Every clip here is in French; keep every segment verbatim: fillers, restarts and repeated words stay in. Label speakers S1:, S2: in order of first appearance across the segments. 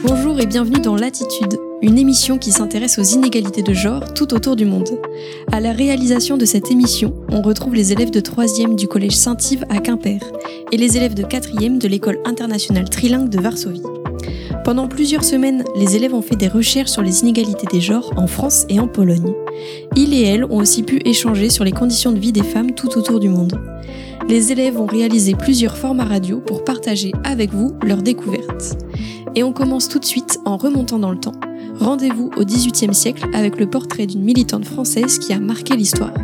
S1: Bonjour et bienvenue dans Latitude, une émission qui s'intéresse aux inégalités de genre tout autour du monde. À la réalisation de cette émission, on retrouve les élèves de troisième du collège Saint-Yves à Quimper et les élèves de quatrième de l'école internationale trilingue de Varsovie. Pendant plusieurs semaines, les élèves ont fait des recherches sur les inégalités des genres en France et en Pologne. Ils et elles ont aussi pu échanger sur les conditions de vie des femmes tout autour du monde. Les élèves ont réalisé plusieurs formats radio pour partager avec vous leurs découvertes. Et on commence tout de suite en remontant dans le temps. Rendez-vous au dix-huitième siècle avec le portrait d'une militante française qui a marqué l'histoire.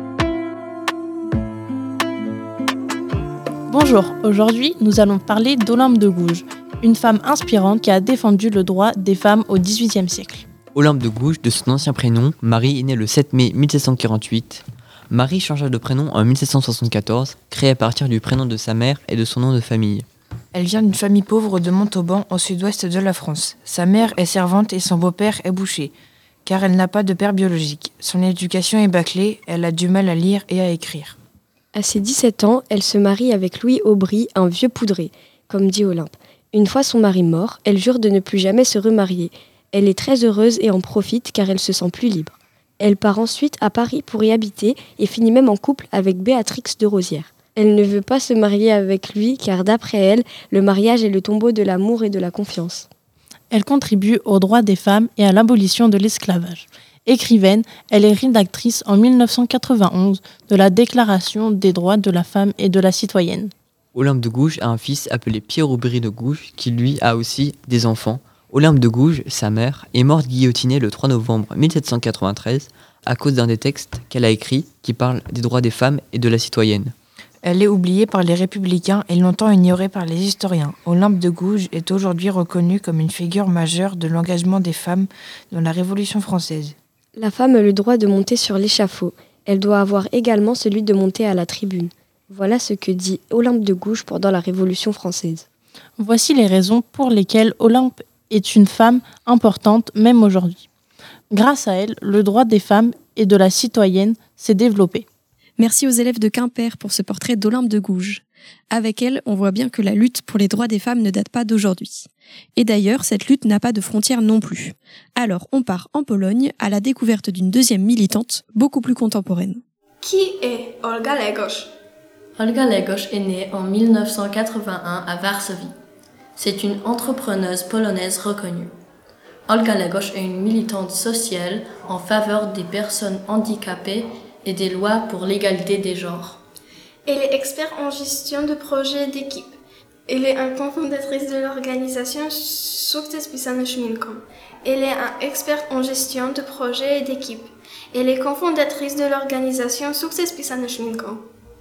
S2: Bonjour, aujourd'hui nous allons parler d'Olympe de Gouges, une femme inspirante qui a défendu le droit des femmes au dix-huitième siècle.
S3: Olympe de Gouges, de son ancien prénom, Marie est née le sept mai mille sept cent quarante-huit. Marie changea de prénom en mille sept cent soixante-quatorze, créé à partir du prénom de sa mère et de son nom de famille.
S4: Elle vient d'une famille pauvre de Montauban, au sud-ouest de la France. Sa mère est servante et son beau-père est boucher, car elle n'a pas de père biologique. Son éducation est bâclée, elle a du mal à lire et à écrire.
S5: À ses dix-sept ans, elle se marie avec Louis Aubry, un vieux poudré, comme dit Olympe. Une fois son mari mort, elle jure de ne plus jamais se remarier. Elle est très heureuse et en profite car elle se sent plus libre. Elle part ensuite à Paris pour y habiter et finit même en couple avec Béatrix de Rosières. Elle ne veut pas se marier avec lui car d'après elle, le mariage est le tombeau de l'amour et de la confiance.
S2: Elle contribue aux droits des femmes et à l'abolition de l'esclavage. Écrivaine, elle est rédactrice en mille neuf cent quatre-vingt-onze de la Déclaration des droits de la femme et de la citoyenne.
S3: Olympe de Gouges a un fils appelé Pierre Aubry de Gouges qui lui a aussi des enfants. Olympe de Gouges, sa mère, est morte guillotinée le trois novembre mille sept cent quatre-vingt-treize à cause d'un des textes qu'elle a écrits qui parlent des droits des femmes et de la citoyenne.
S4: Elle est oubliée par les républicains et longtemps ignorée par les historiens. Olympe de Gouges est aujourd'hui reconnue comme une figure majeure de l'engagement des femmes dans la Révolution française.
S5: La femme a le droit de monter sur l'échafaud. Elle doit avoir également celui de monter à la tribune. Voilà ce que dit Olympe de Gouges pendant la Révolution française.
S2: Voici les raisons pour lesquelles Olympe est une femme importante même aujourd'hui. Grâce à elle, le droit des femmes et de la citoyenne s'est développé.
S1: Merci aux élèves de Quimper pour ce portrait d'Olympe de Gouges. Avec elle, on voit bien que la lutte pour les droits des femmes ne date pas d'aujourd'hui. Et d'ailleurs, cette lutte n'a pas de frontières non plus. Alors, on part en Pologne à la découverte d'une deuxième militante, beaucoup plus contemporaine.
S6: Qui est Olga Legosz?
S7: Olga Legosz est née en mille neuf cent quatre-vingt-un à Varsovie. C'est une entrepreneuse polonaise reconnue. Olga Legosz est une militante sociale en faveur des personnes handicapées et des lois pour l'égalité des genres.
S6: Elle est experte en gestion de projets d'équipe. Elle est une cofondatrice de l'organisation Sukces Pisane Szminką. Elle est une experte en gestion de projets d'équipe. Elle est cofondatrice de l'organisation Sukces Pisane Szminką.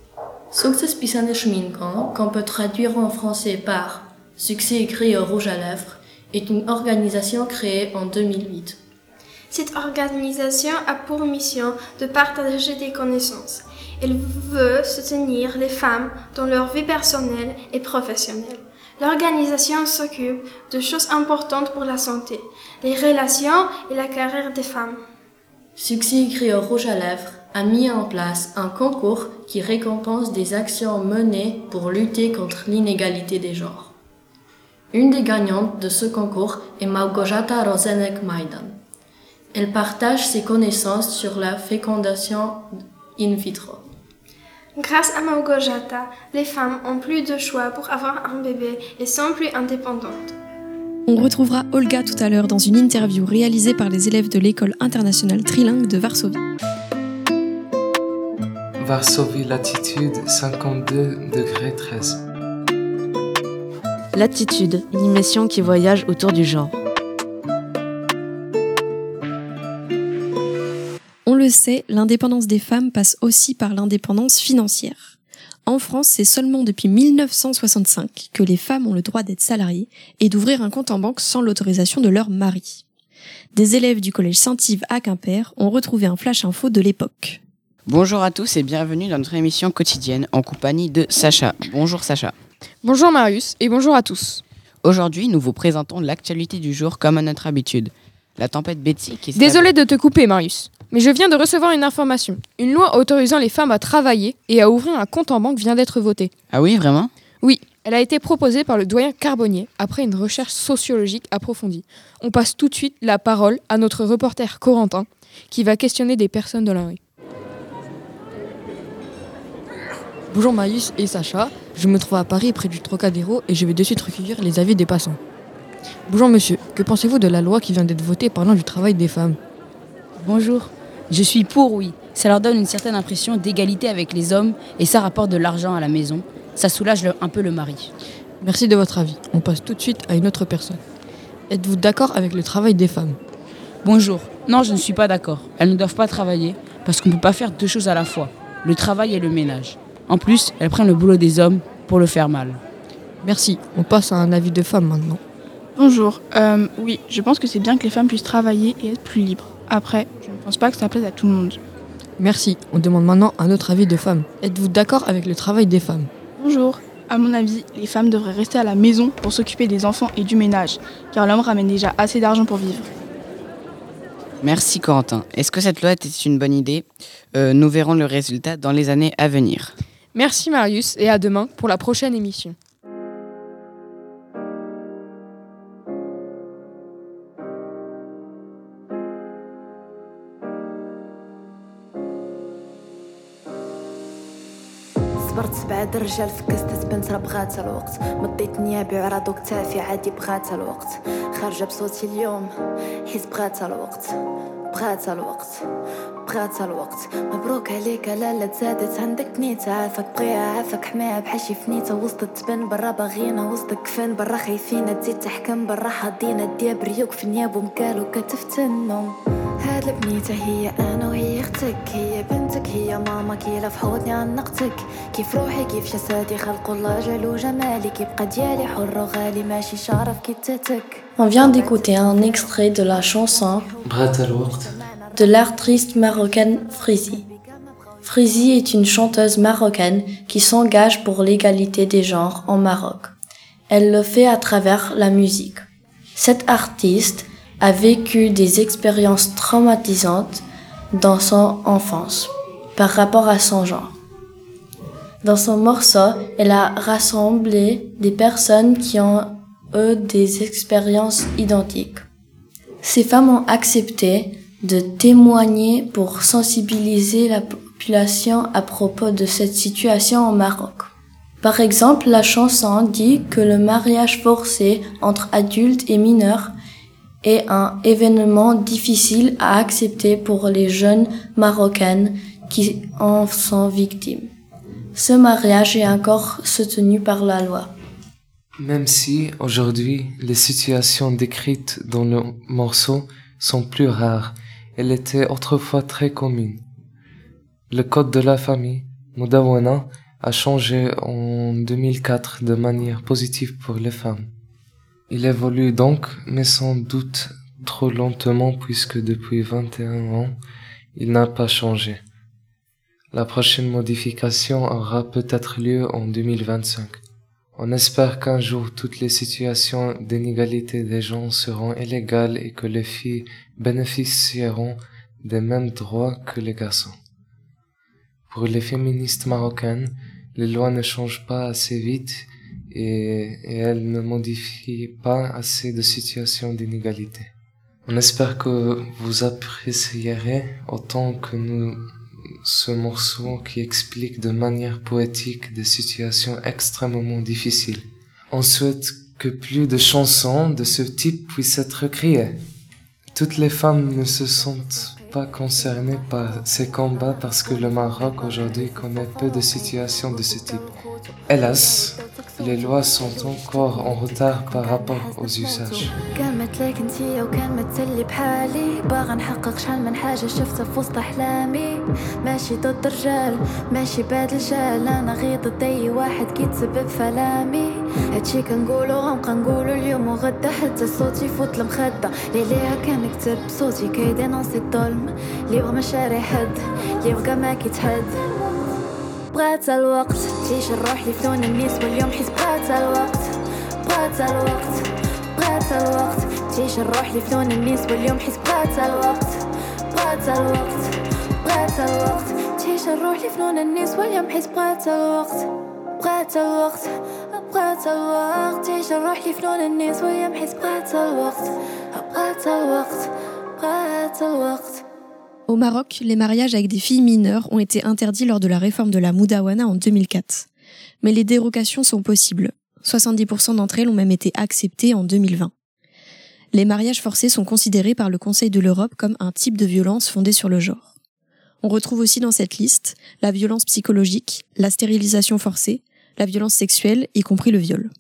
S7: Sukces Pisane Szminką, qu'on peut traduire en français par « Succès écrit au rouge à lèvres », est une organisation créée en deux mille huit.
S6: Cette organisation a pour mission de partager des connaissances. Elle veut soutenir les femmes dans leur vie personnelle et professionnelle. L'organisation s'occupe de choses importantes pour la santé, les relations et la carrière des femmes.
S7: Succès écrit au rouge à lèvres a mis en place un concours qui récompense des actions menées pour lutter contre l'inégalité des genres. Une des gagnantes de ce concours est Małgorzata Rozenek-Majdan. Elle partage ses connaissances sur la fécondation in vitro.
S6: Grâce à Małgorzata, les femmes ont plus de choix pour avoir un bébé et sont plus indépendantes.
S1: On retrouvera Olga tout à l'heure dans une interview réalisée par les élèves de l'école internationale trilingue de Varsovie.
S8: Varsovie, latitude cinquante-deux degrés treize.
S9: Latitude, une émission qui voyage autour du genre.
S1: On le sait, l'indépendance des femmes passe aussi par l'indépendance financière. En France, c'est seulement depuis mille neuf cent soixante-cinq que les femmes ont le droit d'être salariées et d'ouvrir un compte en banque sans l'autorisation de leur mari. Des élèves du collège Saint-Yves à Quimper ont retrouvé un flash info de l'époque.
S10: Bonjour à tous et bienvenue dans notre émission quotidienne en compagnie de Sacha. Bonjour Sacha.
S11: Bonjour Marius et bonjour à tous.
S10: Aujourd'hui, nous vous présentons l'actualité du jour comme à notre habitude. La tempête Betsy qui se...
S11: Désolé de te couper Marius, mais je viens de recevoir une information. Une loi autorisant les femmes à travailler et à ouvrir un compte en banque vient d'être votée.
S10: Ah oui, vraiment ?
S11: Oui, Elle a été proposée par le doyen Carbonnier après une recherche sociologique approfondie. On passe tout de suite la parole à notre reporter Corentin qui va questionner des personnes de la rue.
S12: Bonjour Marius et Sacha, je me trouve à Paris près du Trocadéro et je vais de suite recueillir les avis des passants. Bonjour monsieur, que pensez-vous de la loi qui vient d'être votée parlant du travail des femmes ?
S13: Bonjour, je suis pour oui. Ça leur donne une certaine impression d'égalité avec les hommes et ça rapporte de l'argent à la maison. Ça soulage le, un peu le mari.
S12: Merci de votre avis. On passe tout de suite à une autre personne. Êtes-vous d'accord avec le travail des femmes ?
S13: Bonjour. Non, je ne suis pas d'accord. Elles ne doivent pas travailler parce qu'on ne peut pas faire deux choses à la fois, le travail et le ménage. En plus, elles prennent le boulot des hommes pour le faire mal.
S12: Merci. On passe à un avis de femme maintenant.
S14: Bonjour. Euh, oui, je pense que c'est bien que les femmes puissent travailler et être plus libres. Après, je ne pense pas que ça plaise à tout le monde.
S12: Merci. On demande maintenant un autre avis de femme. Êtes-vous d'accord avec le travail des femmes ?
S14: Bonjour. À mon avis, les femmes devraient rester à la maison pour s'occuper des enfants et du ménage, car l'homme ramène déjà assez d'argent pour vivre.
S10: Merci Corentin. Est-ce que cette loi était une bonne idée ? euh, Nous verrons le résultat dans les années à venir.
S11: Merci Marius et à demain pour la prochaine émission.
S15: صبرت سبعة الرجال في كاستة بنت راه بغاتها الوقت مضيت نيابي وعرضو كتافي عادي بغاتها الوقت خارجة بصوتي اليوم حيت بغاتها الوقت بغاتها الوقت بغاتها الوقت مبروك عليك لالا تزادت عندك نيتها عافاك بغيها عافاك حماها بحال شي فنيته وسط التبن برا باغينا وسط كفن برا خايفين تزيد تحكم برا حاضينا ديا بريوك في نيابهم قالوا كتفتنهم هاد البنيته هي انا وهي اختك هي بنتك هي ماما كيلا في حوضني عنقتك كيف روحي كيف جسدي خلق الله جلو جمالي كيبقى ديالي حر وغالي ماشي شارف كيتاتك.
S16: On vient d'écouter un extrait de la chanson de l'artiste marocaine Frizi. Frizi est une chanteuse marocaine qui s'engage pour l'égalité des genres en Maroc. Elle le fait à travers la musique. Cette artiste a vécu des expériences traumatisantes dans son enfance par rapport à son genre. Dans son morceau, elle a rassemblé des personnes qui ont eu des expériences identiques. Ces femmes ont accepté de témoigner pour sensibiliser la population à propos de cette situation au Maroc. Par exemple, la chanson dit que le mariage forcé entre adultes et mineurs est un événement difficile à accepter pour les jeunes marocaines qui en sont victimes. Ce mariage est encore soutenu par la loi.
S8: Même si, aujourd'hui, les situations décrites dans le morceau sont plus rares, elles étaient autrefois très communes. Le code de la famille, Moudawana, a changé en deux mille quatre de manière positive pour les femmes. Il évolue donc, mais sans doute trop lentement puisque depuis vingt et un ans, il n'a pas changé. La prochaine modification aura peut-être lieu en deux mille vingt-cinq. On espère qu'un jour toutes les situations d'inégalité des gens seront illégales et que les filles bénéficieront des mêmes droits que les garçons. Pour les féministes marocaines, les lois ne changent pas assez vite et, et elles ne modifient pas assez de situations d'inégalité. On espère que vous apprécierez autant que nous ce morceau qui explique de manière poétique des situations extrêmement difficiles. On souhaite que plus de chansons de ce type puissent être créées. Toutes les femmes ne se sentent pas concernées par ces combats parce que le Maroc aujourd'hui connaît peu de situations de ce type. Hélas, les lois sont encore en retard par rapport aux usages.
S15: كان مثلك انتيا وكان مثلي بحالي باغا نحقق شحال من حاجة شفتها في وسط أحلامي ماشي ضد الرجال ماشي باد الجال أنا غير ضد أي واحد كيتسبب في آلامي هادشي كنقولو غنبقى نقولو اليوم وغدا حتى صوتي يفوت المخدة ليليها كنكتب صوتي كيدينونسي الظلم لي بغا ما شاري حد لي بغا ما كيتحد بغات الوقت تعيش الروح لي فنون الناس واليوم حيت بغات الوقت بغات الوقت بغات الوقت تعيش الروح لي فنون الناس واليوم حيت بغات الوقت بغات الوقت بغات الوقت تعيش الروح لي فنون الناس واليوم حيت بغات الوقت بغات الوقت بغات الوقت عيش نروح لي فنون الناس ويا محس بغات الوقت بغات الوقت بغات الوقت.
S1: Au Maroc, les mariages avec des filles mineures ont été interdits lors de la réforme de la Moudawana en deux mille quatre. Mais les dérogations sont possibles. soixante-dix pour cent d'entre elles ont même été acceptées en deux mille vingt. Les mariages forcés sont considérés par le Conseil de l'Europe comme un type de violence fondée sur le genre. On retrouve aussi dans cette liste la violence psychologique, la stérilisation forcée, la violence sexuelle, y compris le viol.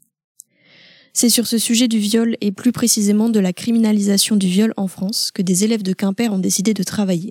S1: C'est sur ce sujet du viol et plus précisément de la criminalisation du viol en France que des élèves de Quimper ont décidé de travailler.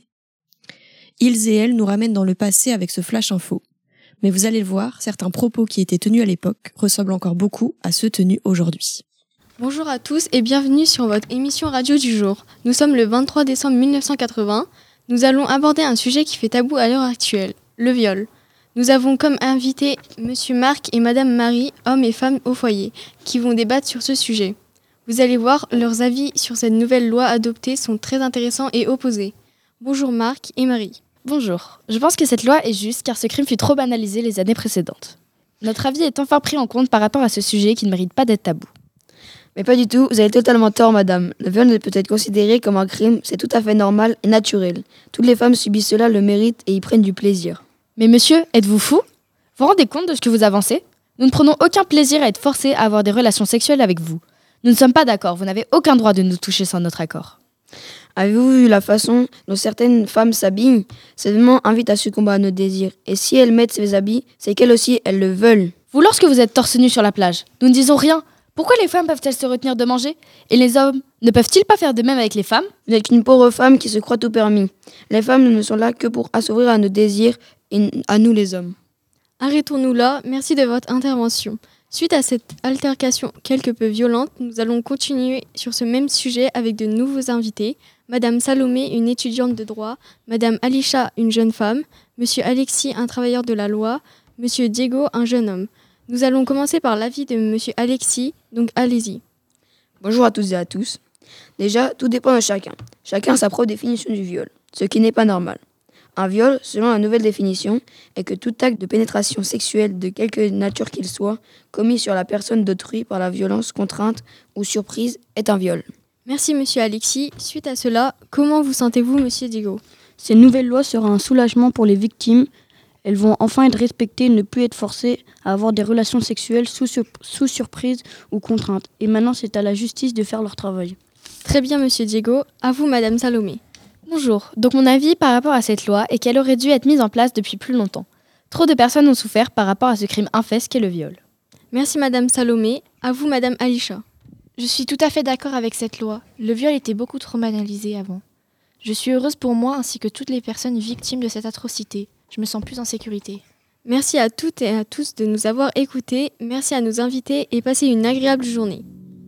S1: Ils et elles nous ramènent dans le passé avec ce flash info. Mais vous allez le voir, certains propos qui étaient tenus à l'époque ressemblent encore beaucoup à ceux tenus aujourd'hui.
S17: Bonjour à tous et bienvenue sur votre émission radio du jour. Nous sommes le vingt-trois décembre mille neuf cent quatre-vingts. Nous allons aborder un sujet qui fait tabou à l'heure actuelle, le viol. Nous avons comme invités Monsieur Marc et Madame Marie, hommes et femmes au foyer, qui vont débattre sur ce sujet. Vous allez voir, leurs avis sur cette nouvelle loi adoptée sont très intéressants et opposés. Bonjour Marc et Marie.
S18: Bonjour. Je pense que cette loi est juste car ce crime fut trop banalisé les années précédentes. Notre avis est enfin pris en compte par rapport à ce sujet qui ne mérite pas d'être tabou.
S19: Mais pas du tout, vous avez totalement tort madame. Le viol ne peut être considéré comme un crime, c'est tout à fait normal et naturel. Toutes les femmes subissent cela, le méritent et y prennent du plaisir.
S18: Mais monsieur, êtes-vous fou ? Vous vous rendez compte de ce que vous avancez ? Nous ne prenons aucun plaisir à être forcés à avoir des relations sexuelles avec vous. Nous ne sommes pas d'accord, vous n'avez aucun droit de nous toucher sans notre accord.
S19: Avez-vous vu la façon dont certaines femmes s'habillent ? Ces vêtements invitent à succomber à nos désirs. Et si elles mettent ces habits, c'est qu'elles aussi, elles le veulent.
S18: Vous, lorsque vous êtes torse nu sur la plage, nous ne disons rien. Pourquoi les femmes peuvent-elles se retenir de manger ? Et les hommes ne peuvent-ils pas faire de même avec les femmes ?
S19: Vous n'êtes qu'une pauvre femme qui se croit tout permis. Les femmes ne sont là que pour assouvir à nos désirs et à nous les hommes.
S17: Arrêtons-nous là, merci de votre intervention. Suite à cette altercation quelque peu violente, nous allons continuer sur ce même sujet avec de nouveaux invités. Madame Salomé, une étudiante de droit, Madame Alisha, une jeune femme, Monsieur Alexis, un travailleur de la loi, Monsieur Diego, un jeune homme. Nous allons commencer par l'avis de Monsieur Alexis, donc allez-y.
S19: Bonjour à toutes et à tous. Déjà, tout dépend de chacun. Chacun a sa propre définition du viol, ce qui n'est pas normal. Un viol, selon la nouvelle définition, est que tout acte de pénétration sexuelle de quelque nature qu'il soit, commis sur la personne d'autrui par la violence, contrainte ou surprise, est un viol.
S17: Merci Monsieur Alexis. Suite à cela, comment vous sentez-vous Monsieur Diego ?
S20: Cette nouvelle loi sera un soulagement pour les victimes. Elles vont enfin être respectées et ne plus être forcées à avoir des relations sexuelles sous, sur- sous surprise ou contrainte. Et maintenant, c'est à la justice de faire leur travail.
S17: Très bien Monsieur Diego. À vous Madame Salomé.
S18: Bonjour. Donc mon avis par rapport à cette loi est qu'elle aurait dû être mise en place depuis plus longtemps. Trop de personnes ont souffert par rapport à ce crime infeste qu'est le viol.
S17: Merci Madame Salomé. À vous Madame Alisha.
S21: Je suis tout à fait d'accord avec cette loi. Le viol était beaucoup trop banalisé avant. Je suis heureuse pour moi ainsi que toutes les personnes victimes de cette atrocité. Je me sens plus en sécurité.
S17: Merci à toutes et à tous de nous avoir écoutés. Merci à nos invités et passez une agréable journée.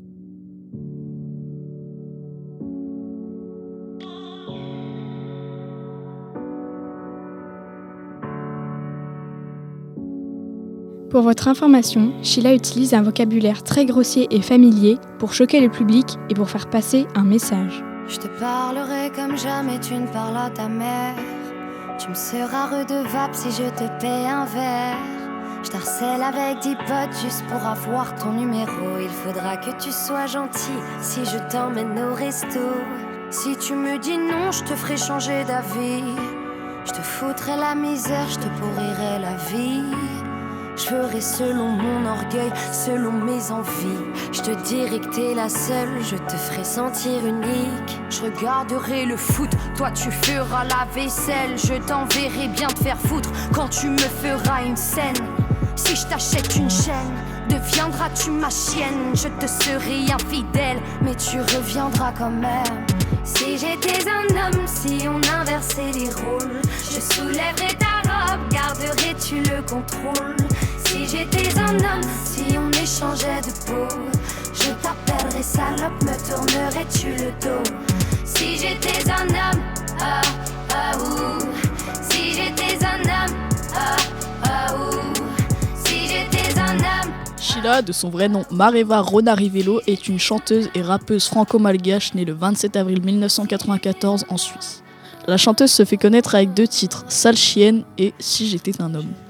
S14: Pour votre information, Sheila utilise un vocabulaire très grossier et familier pour choquer le public et pour faire passer un message.
S15: Je te parlerai comme jamais tu ne parles à ta mère. Tu me seras redevable si je te paie un verre. Je t'harcèle avec dix potes juste pour avoir ton numéro. Il faudra que tu sois gentil si je t'emmène au resto. Si tu me dis non, je te ferai changer d'avis. Je te foutrai la misère, je te pourrirai la vie. Je ferai selon mon orgueil, selon mes envies. Je te dirai que t'es la seule, je te ferai sentir unique. Je regarderai le foot, toi tu feras la vaisselle. Je t'enverrai bien te faire foutre quand tu me feras une scène. Si je t'achète une chaîne, deviendras-tu ma chienne? Je te serai infidèle, mais tu reviendras quand même. Si j'étais un homme, si on inversait les rôles, je soulèverais ta robe, garderais-tu le contrôle? Si j'étais un homme, si on échangeait de peau, je t'appellerais salope, me tournerais-tu le dos? Si j'étais un homme, ah, ah, ouh. Si j'étais un homme, ah, ah, ouh. Si j'étais un homme.
S22: Sheila, de son vrai nom Mareva Ronarivello, est une chanteuse et rappeuse franco-malgache née le vingt-sept avril mille neuf cent quatre-vingt-quatorze en Suisse. La chanteuse se fait connaître avec deux titres, Sale chienne et Si j'étais un homme.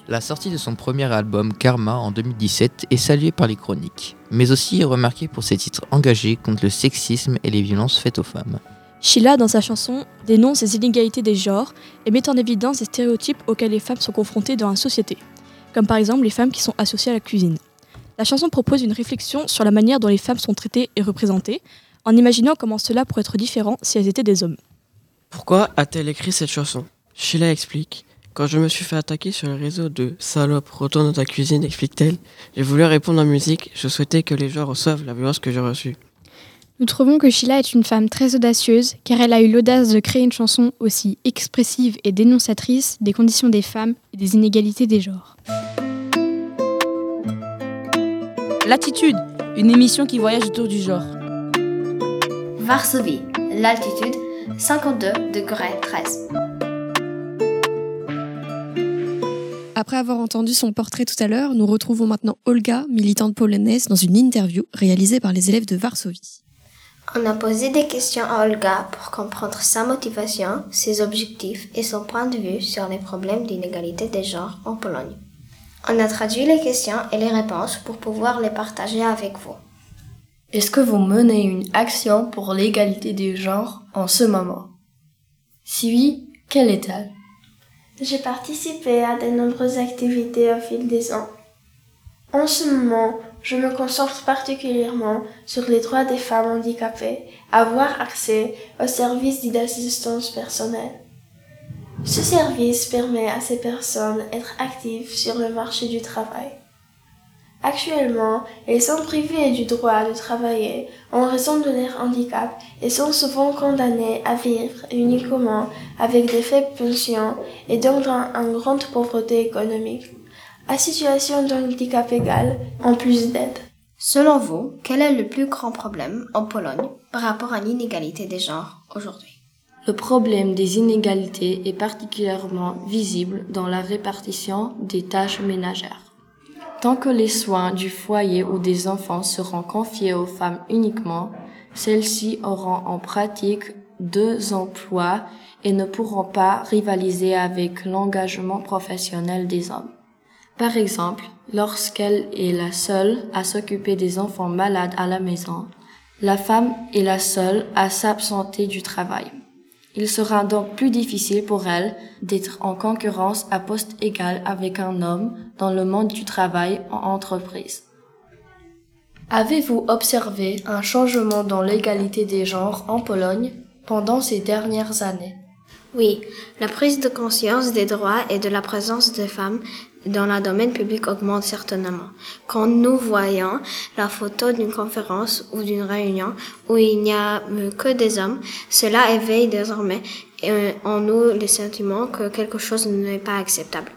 S3: La sortie de son premier album Karma en deux mille dix-sept est saluée par les chroniques, mais aussi remarquée pour ses titres engagés contre le sexisme et les violences faites aux femmes.
S14: Sheila, dans sa chanson, dénonce les inégalités des genres et met en évidence les stéréotypes auxquels les femmes sont confrontées dans la société, comme par exemple les femmes qui sont associées à la cuisine. La chanson propose une réflexion sur la manière dont les femmes sont traitées et représentées, en imaginant comment cela pourrait être différent si elles étaient des hommes.
S4: Pourquoi a-t-elle écrit cette chanson ? Sheila explique. Quand je me suis fait attaquer sur les réseaux de « Salope, retourne dans ta cuisine », explique-t-elle, j'ai voulu répondre en musique, je souhaitais que les gens reçoivent la violence que j'ai reçue.
S14: Nous trouvons que Sheila est une femme très audacieuse, car elle a eu l'audace de créer une chanson aussi expressive et dénonciatrice des conditions des femmes et des inégalités des genres.
S13: Latitude, une émission qui voyage autour du genre.
S23: Varsovie, l'altitude, cinquante-deux degrés treize.
S1: Après avoir entendu son portrait tout à l'heure, nous retrouvons maintenant Olga, militante polonaise, dans une interview réalisée par les élèves de Varsovie.
S23: On a posé des questions à Olga pour comprendre sa motivation, ses objectifs et son point de vue sur les problèmes d'inégalité des genres en Pologne. On a traduit les questions et les réponses pour pouvoir les partager avec vous.
S16: Est-ce que vous menez une action pour l'égalité des genres en ce moment? Si oui, quelle est-elle?
S6: J'ai participé à de nombreuses activités au fil des ans. En ce moment, je me concentre particulièrement sur les droits des femmes handicapées à avoir accès au service d'assistance personnelle. Ce service permet à ces personnes d'être actives sur le marché du travail. Actuellement, elles sont privées du droit de travailler en raison de leur handicap et sont souvent condamnées à vivre uniquement avec des faibles pensions et donc dans une grande pauvreté économique, à situation de handicap égale, en plus d'aide.
S23: Selon vous, quel est le plus grand problème en Pologne par rapport à l'inégalité des genres aujourd'hui?
S16: Le problème des inégalités est particulièrement visible dans la répartition des tâches ménagères. Tant que les soins du foyer ou des enfants seront confiés aux femmes uniquement, celles-ci auront en pratique deux emplois et ne pourront pas rivaliser avec l'engagement professionnel des hommes. Par exemple, lorsqu'elle est la seule à s'occuper des enfants malades à la maison, la femme est la seule à s'absenter du travail. Il sera donc plus difficile pour elle d'être en concurrence à poste égal avec un homme dans le monde du travail en entreprise. Avez-vous observé un changement dans l'égalité des genres en Pologne pendant ces dernières années?
S23: Oui, la prise de conscience des droits et de la présence des femmes dans le domaine public augmente certainement. Quand nous voyons la photo d'une conférence ou d'une réunion où il n'y a que des hommes, cela éveille désormais en nous le sentiment que quelque chose n'est pas acceptable.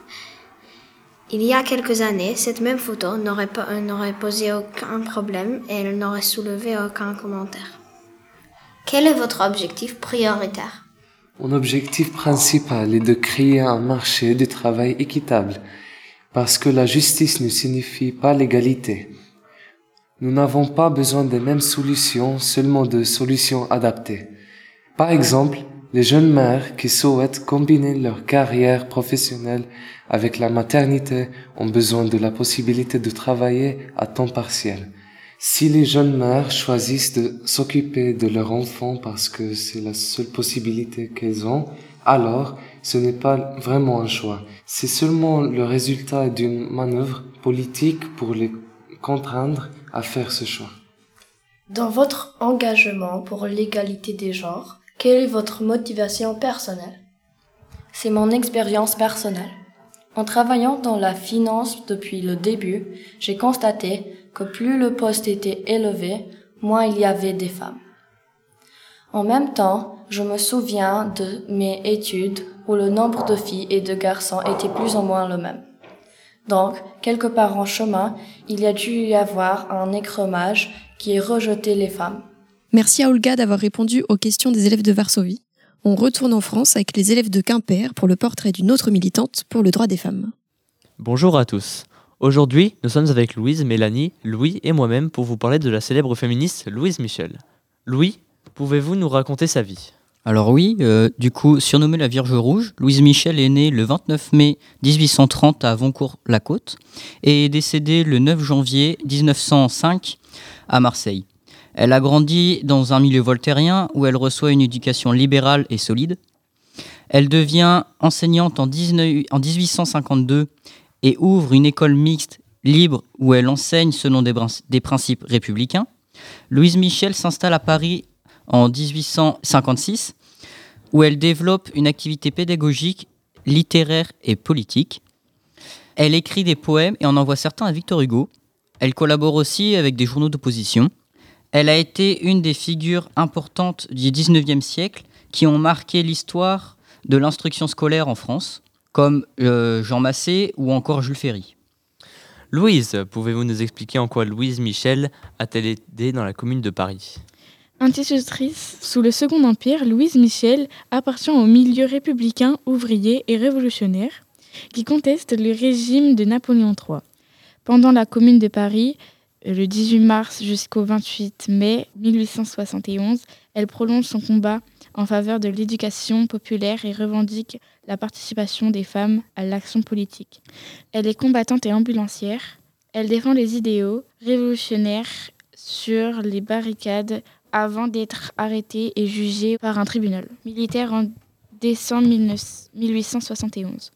S23: Il y a quelques années, cette même photo n'aurait, pas, n'aurait posé aucun problème et elle n'aurait soulevé aucun commentaire. Quel est votre objectif prioritaire?
S8: Mon objectif principal est de créer un marché du travail équitable, parce que la justice ne signifie pas l'égalité. Nous n'avons pas besoin des mêmes solutions, seulement de solutions adaptées. Par exemple, les jeunes mères qui souhaitent combiner leur carrière professionnelle avec la maternité ont besoin de la possibilité de travailler à temps partiel. Si les jeunes mères choisissent de s'occuper de leur enfant parce que c'est la seule possibilité qu'elles ont, alors ce n'est pas vraiment un choix. C'est seulement le résultat d'une manœuvre politique pour les contraindre à faire ce choix.
S16: Dans votre engagement pour l'égalité des genres, quelle est votre motivation personnelle? C'est mon expérience personnelle. En travaillant dans la finance depuis le début, j'ai constaté que plus le poste était élevé, moins il y avait des femmes. En même temps, je me souviens de mes études où le nombre de filles et de garçons était plus ou moins le même. Donc, quelque part en chemin, il y a dû y avoir un écrémage qui ait rejeté les femmes.
S1: Merci à Olga d'avoir répondu aux questions des élèves de Varsovie. On retourne en France avec les élèves de Quimper pour le portrait d'une autre militante pour le droit des femmes.
S24: Bonjour à tous. Aujourd'hui, nous sommes avec Louise, Mélanie, Louis et moi-même pour vous parler de la célèbre féministe Louise Michel. Louis, pouvez-vous nous raconter sa vie?
S2: Alors oui, euh, du coup, surnommée la Vierge Rouge, Louise Michel est née le vingt-neuf mai dix-huit cent trente à Voncourt-la-Côte et est décédée le neuf janvier dix-neuf cent cinq à Marseille. Elle a grandi dans un milieu voltairien où elle reçoit une éducation libérale et solide. Elle devient enseignante en, dix-neuf, en dix-huit cent cinquante-deux et ouvre une école mixte libre où elle enseigne selon des, des principes républicains. Louise Michel s'installe à Paris en dix-huit cent cinquante-six où elle développe une activité pédagogique, littéraire et politique. Elle écrit des poèmes et en envoie certains à Victor Hugo. Elle collabore aussi avec des journaux d'opposition. Elle a été une des figures importantes du dix-neuvième siècle qui ont marqué l'histoire de l'instruction scolaire en France, comme euh, Jean Massé ou encore Jules Ferry.
S24: Louise, pouvez-vous nous expliquer en quoi Louise Michel a-t-elle aidé dans la Commune de Paris ?
S11: Institutrice sous le Second Empire, Louise Michel appartient au milieu républicain, ouvrier et révolutionnaire qui conteste le régime de Napoléon trois. Pendant la Commune de Paris, le dix-huit mars jusqu'au vingt-huit mai mille huit cent soixante et onze, elle prolonge son combat en faveur de l'éducation populaire et revendique la participation des femmes à l'action politique. Elle est combattante et ambulancière. Elle défend les idéaux révolutionnaires sur les barricades avant d'être arrêtée et jugée par un tribunal militaire en décembre mille huit cent soixante et onze.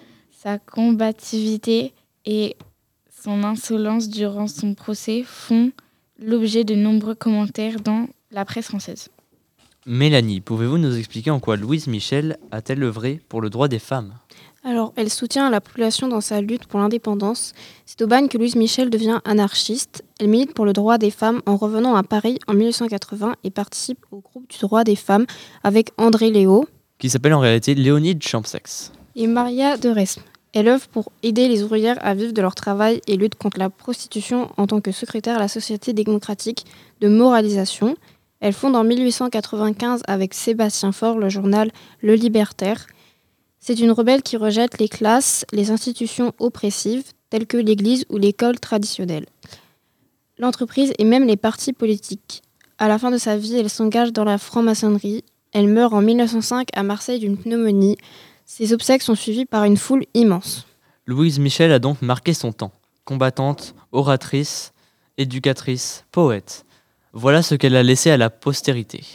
S11: Sa combativité et son insolence durant son procès font l'objet de nombreux commentaires dans la presse française.
S24: Mélanie, pouvez-vous nous expliquer en quoi Louise Michel a-t-elle œuvré pour le droit des femmes ?
S5: Alors, elle soutient la population dans sa lutte pour l'indépendance. C'est au Bagne que Louise Michel devient anarchiste. Elle milite pour le droit des femmes en revenant à Paris en mille huit cent quatre-vingts et participe au groupe du droit des femmes avec André Léo,
S24: qui s'appelle en réalité Léonide Champsax,
S5: et Maria de Resme. Elle œuvre pour aider les ouvrières à vivre de leur travail et lutte contre la prostitution en tant que secrétaire à la Société démocratique de moralisation. Elle fonde en mille huit cent quatre-vingt-quinze avec Sébastien Faure le journal Le Libertaire. C'est une rebelle qui rejette les classes, les institutions oppressives, telles que l'Église ou l'école traditionnelle, l'entreprise et même les partis politiques. À la fin de sa vie, elle s'engage dans la franc-maçonnerie. Elle meurt en mille neuf cent cinq à Marseille d'une pneumonie. Ses obsèques sont suivies par une foule immense.
S24: Louise Michel a donc marqué son temps. Combattante, oratrice, éducatrice, poète. Voilà ce qu'elle a laissé à la postérité.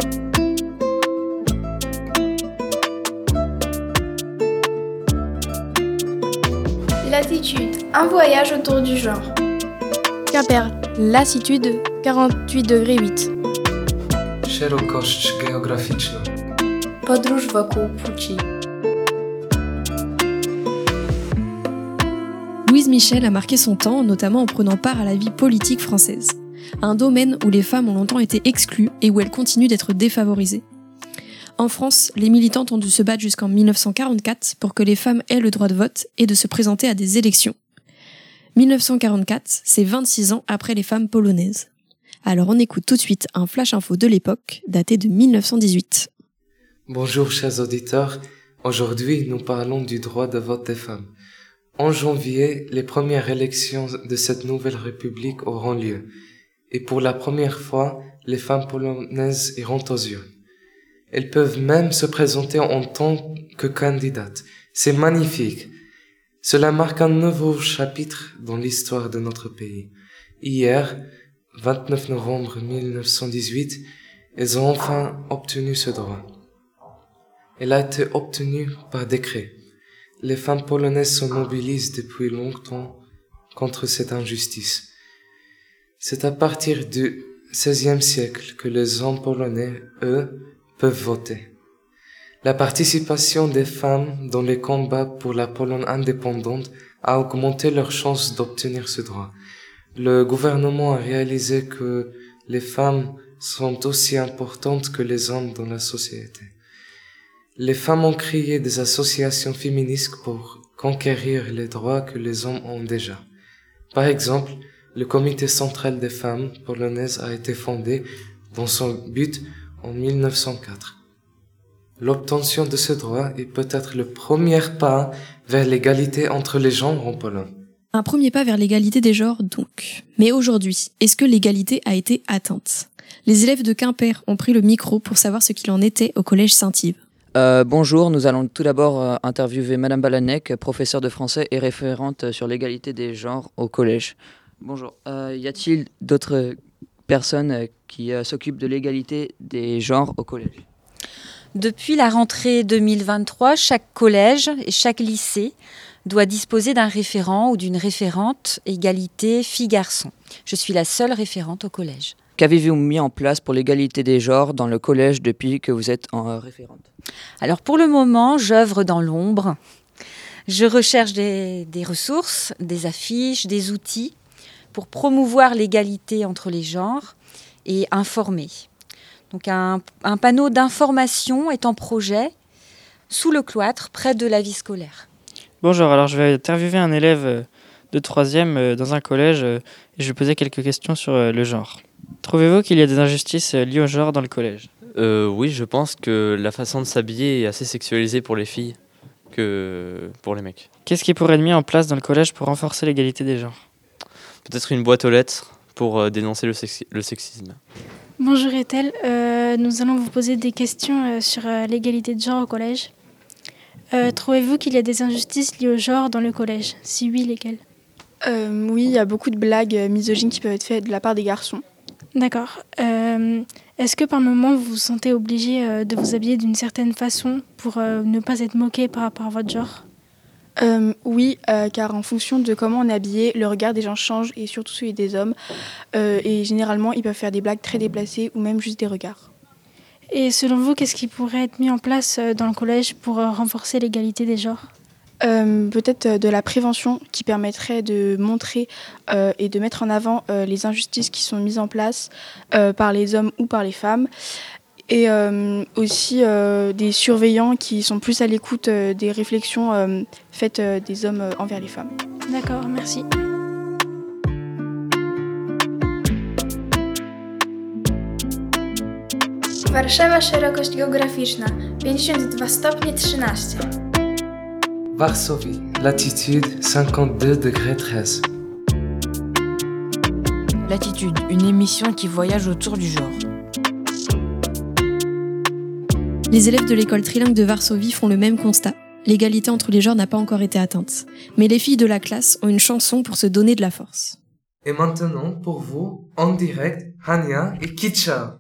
S6: Latitude, un voyage autour du genre.
S14: Quimper, lassitude quarante-huit degrés huit.
S8: Szerokość geograficzna.
S16: Podróż wokół płci.
S1: Louise Michel a marqué son temps, notamment en prenant part à la vie politique française, un domaine où les femmes ont longtemps été exclues et où elles continuent d'être défavorisées. En France, les militantes ont dû se battre jusqu'en mille neuf cent quarante-quatre pour que les femmes aient le droit de vote et de se présenter à des élections. mille neuf cent quarante-quatre, c'est vingt-six ans après les femmes polonaises. Alors on écoute tout de suite un flash info de l'époque, daté de mille neuf cent dix-huit.
S8: Bonjour chers auditeurs, aujourd'hui nous parlons du droit de vote des femmes. En janvier, les premières élections de cette nouvelle république auront lieu. Et pour la première fois, les femmes polonaises iront aux urnes. Elles peuvent même se présenter en tant que candidates. C'est magnifique. Cela marque un nouveau chapitre dans l'histoire de notre pays. Hier, vingt-neuf novembre mille neuf cent dix-huit, elles ont enfin obtenu ce droit. Elle a été obtenue par décret. Les femmes polonaises se mobilisent depuis longtemps contre cette injustice. C'est à partir du seizième siècle que les hommes polonais, eux, peuvent voter. La participation des femmes dans les combats pour la Pologne indépendante a augmenté leurs chances d'obtenir ce droit. Le gouvernement a réalisé que les femmes sont aussi importantes que les hommes dans la société. Les femmes ont créé des associations féministes pour conquérir les droits que les hommes ont déjà. Par exemple, le Comité central des femmes polonaises a été fondé dans son but en mille neuf cent quatre. L'obtention de ce droit est peut-être le premier pas vers l'égalité entre les genres en Pologne.
S1: Un premier pas vers l'égalité des genres donc. Mais aujourd'hui, est-ce que l'égalité a été atteinte ? Les élèves de Quimper ont pris le micro pour savoir ce qu'il en était au collège Saint-Yves.
S7: Euh, bonjour, nous allons tout d'abord euh, interviewer Madame Balanec, professeure de français et référente sur l'égalité des genres au collège. Bonjour, euh, y a-t-il d'autres personnes qui euh, s'occupent de l'égalité des genres au collège ?
S9: Depuis la rentrée deux mille vingt-trois, chaque collège et chaque lycée doit disposer d'un référent ou d'une référente égalité filles-garçons. Je suis la seule référente au collège.
S7: Qu'avez-vous mis en place pour l'égalité des genres dans le collège depuis que vous êtes en euh, référente ?
S9: Alors pour le moment, j'œuvre dans l'ombre. Je recherche des, des ressources, des affiches, des outils pour promouvoir l'égalité entre les genres et informer. Donc un, un panneau d'information est en projet sous le cloître, près de la vie scolaire.
S10: Bonjour, alors je vais interviewer un élève de troisième dans un collège et je vais poser quelques questions sur le genre. Trouvez-vous qu'il y a des injustices liées au genre dans le collège ?
S24: euh, Oui, je pense que la façon de s'habiller est assez sexualisée pour les filles que pour les mecs.
S10: Qu'est-ce qui pourrait être mis en place dans le collège pour renforcer l'égalité des genres ?
S24: Peut-être une boîte aux lettres pour euh, dénoncer le, sexi- le sexisme.
S12: Bonjour Ethel, euh, nous allons vous poser des questions euh, sur euh, l'égalité de genre au collège. Euh, trouvez-vous qu'il y a des injustices liées au genre dans le collège ? Si oui, lesquelles ?
S25: euh, Oui, il y a beaucoup de blagues misogynes qui peuvent être faites de la part des garçons.
S12: D'accord. Euh, est-ce que par moment vous vous sentez obligé euh, de vous habiller d'une certaine façon pour euh, ne pas être moqué par rapport à votre genre ?
S25: Euh, oui, euh, car en fonction de comment on est habillé, le regard des gens change, et surtout celui des hommes. Euh, et généralement, ils peuvent faire des blagues très déplacées ou même juste des regards.
S12: Et selon vous, qu'est-ce qui pourrait être mis en place dans le collège pour renforcer l'égalité des genres ?
S25: euh, Peut-être de la prévention qui permettrait de montrer euh, et de mettre en avant euh, les injustices qui sont mises en place euh, par les hommes ou par les femmes. Et euh, aussi euh, des surveillants qui sont plus à l'écoute euh, des réflexions euh, faites euh, des hommes euh, envers les femmes.
S12: D'accord, merci.
S6: Warszawa, szerokość geograficzna pięćdziesiąt dwa stopnie trzynaście.
S8: Varsovie, latitude cinquante-deux degrés treize.
S13: Latitude, une émission qui voyage autour du genre.
S1: Les élèves de l'école trilingue de Varsovie font le même constat. L'égalité entre les genres n'a pas encore été atteinte. Mais les filles de la classe ont une chanson pour se donner de la force.
S8: Et maintenant, pour vous, en direct, Hania et Kitcha.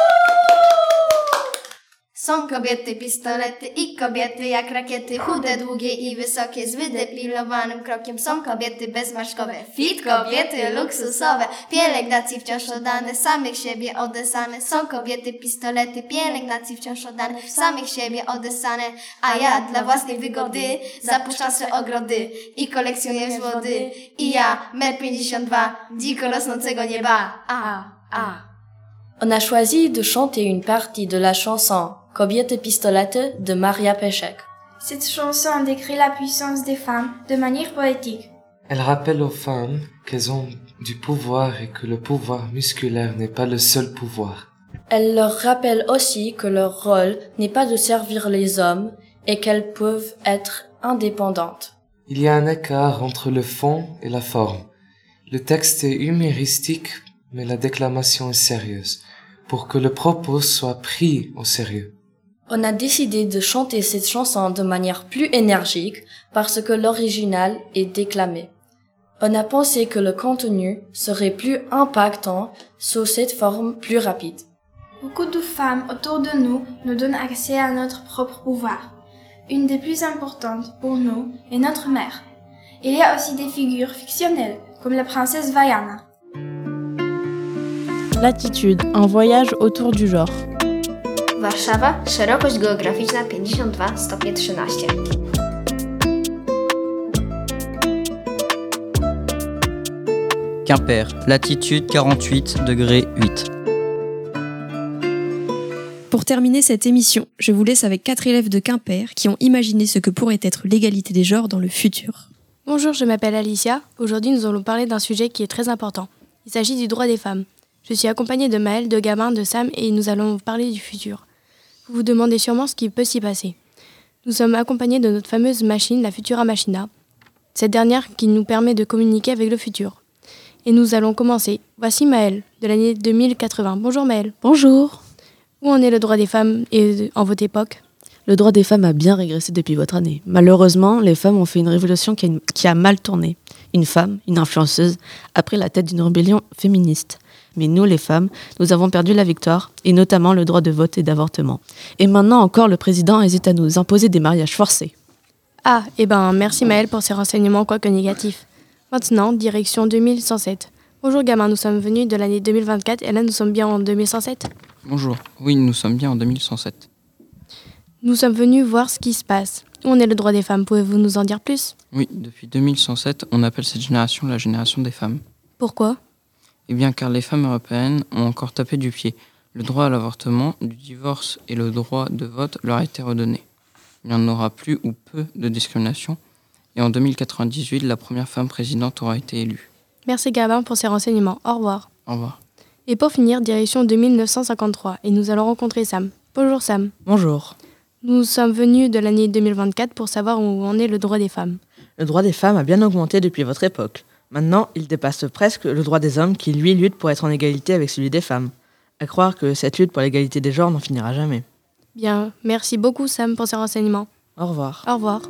S26: Są kobiety, pistolety i kobiety jak rakiety, chude, długie i wysokie, z wydepilowanym krokiem. Są kobiety bezmarszkowe, fit kobiety luksusowe, pielęgnacji wciąż oddane, samych siebie odesane. Są kobiety, pistolety, pielęgnacji wciąż oddane, samych siebie odesane. A ja dla własnej wygody zapuszczam swe ogrody i kolekcjonuję złody. I ja, metr pięćdziesiąt dwa, dziko rosnącego nieba. A, a.
S16: On a choisi de chanter une partie de la chanson Kobiety Pistolety de Maria Peszek.
S6: Cette chanson décrit la puissance des femmes de manière poétique.
S8: Elle rappelle aux femmes qu'elles ont du pouvoir et que le pouvoir musculaire n'est pas le seul pouvoir.
S16: Elle leur rappelle aussi que leur rôle n'est pas de servir les hommes et qu'elles peuvent être indépendantes.
S8: Il y a un écart entre le fond et la forme. Le texte est humoristique, mais la déclamation est sérieuse, pour que le propos soit pris au sérieux.
S16: On a décidé de chanter cette chanson de manière plus énergique parce que l'original est déclamé. On a pensé que le contenu serait plus impactant sous cette forme plus rapide.
S6: Beaucoup de femmes autour de nous nous donnent accès à notre propre pouvoir. Une des plus importantes pour nous est notre mère. Il y a aussi des figures fictionnelles, comme la princesse Vaiana.
S22: Latitude, un voyage autour du genre.
S23: Warszawa, szerokość geograficzna pięćdziesiąt dwa stopnie trzynaście.
S2: Quimper, latitude quarante-huit degrés huit.
S1: Pour terminer cette émission, je vous laisse avec quatre élèves de Quimper qui ont imaginé ce que pourrait être l'égalité des genres dans le futur.
S27: Bonjour, je m'appelle Alicia. Aujourd'hui, nous allons parler d'un sujet qui est très important. Il s'agit du droit des femmes. Je suis accompagnée de Maëlle, de Gabin, de Sam et nous allons parler du futur. Vous vous demandez sûrement ce qui peut s'y passer. Nous sommes accompagnés de notre fameuse machine, la Futura Machina. cette dernière qui nous permet de communiquer avec le futur. Et nous allons commencer. Voici Maëlle, de l'année deux mille quatre-vingts. Bonjour Maëlle.
S3: Bonjour.
S27: Où en est le droit des femmes et en votre époque ?
S3: Le droit des femmes a bien régressé depuis votre année. Malheureusement, les femmes ont fait une révolution qui a, une, qui a mal tourné. Une femme, une influenceuse, a pris la tête d'une rébellion féministe. Mais nous, les femmes, nous avons perdu la victoire, et notamment le droit de vote et d'avortement. Et maintenant encore, le président hésite à nous imposer des mariages forcés.
S27: Ah, eh ben merci Maëlle pour ces renseignements quoique négatifs. Maintenant, direction deux mille cent sept. Bonjour gamin, nous sommes venus de l'année deux mille vingt-quatre et là nous sommes bien en deux mille cent sept.
S2: Bonjour, oui nous sommes bien en deux mille cent sept.
S27: Nous sommes venus voir ce qui se passe. Où en est le droit des femmes, pouvez-vous nous en dire plus ?
S2: Oui, depuis deux mille cent sept, on appelle cette génération la génération des femmes.
S27: Pourquoi ?
S2: Eh bien car les femmes européennes ont encore tapé du pied. Le droit à l'avortement, du divorce et le droit de vote leur a été redonné. Il n'y en aura plus ou peu de discrimination. Et en deux mille quatre-vingt-dix-huit, la première femme présidente aura été élue.
S27: Merci Gabin pour ces renseignements. Au revoir.
S2: Au revoir.
S27: Et pour finir, direction deux mille neuf cent cinquante-trois. Et nous allons rencontrer Sam. Bonjour Sam.
S15: Bonjour.
S27: Nous sommes venus de l'année deux mille vingt-quatre pour savoir où en est le droit des femmes.
S15: Le droit des femmes a bien augmenté depuis votre époque. Maintenant, il dépasse presque le droit des hommes qui, lui, lutte pour être en égalité avec celui des femmes. À croire que cette lutte pour l'égalité des genres n'en finira jamais.
S27: Bien, merci beaucoup Sam pour ces renseignements.
S15: Au revoir.
S27: Au revoir.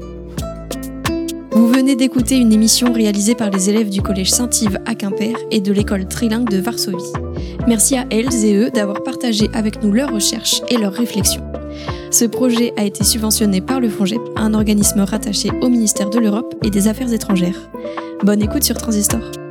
S1: Vous venez d'écouter une émission réalisée par les élèves du collège Saint-Yves à Quimper et de l'école trilingue de Varsovie. Merci à elles et eux d'avoir partagé avec nous leurs recherches et leurs réflexions. Ce projet a été subventionné par le FONGEP, un organisme rattaché au ministère de l'Europe et des Affaires étrangères. Bonne écoute sur Transistor.